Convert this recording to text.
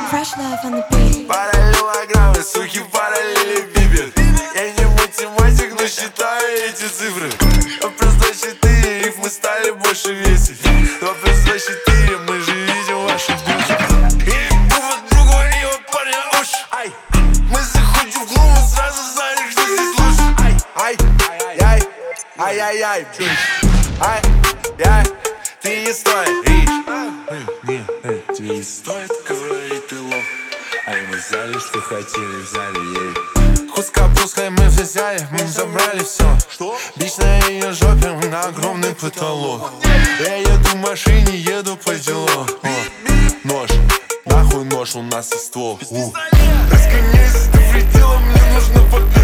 Fresh love on the beat. Параллелограммы, суки, параллелепипед. Я не математик, но считаю эти цифры. 2 плюс 2 4, их мы стали больше весить. 2 плюс 2 4, мы же видим ваши души. И друг от друга, и от парня уж. Ай, мы заходим в клуб, мы сразу знали, что здесь лучше. Ай, ай, ай, ай, ай, ай, ай, ай, ты не стоишь. Тебе не стоит говорить, ты лох. А мы взяли, что хотели, взяли ей. Куска пускай мы взяли, мы забрали все. Бич на ее жопе, на огромный потолок. Я еду в машине, еду по делу. Нож, нахуй нож, у нас и ствол. Расконись до предела, мне нужно победить.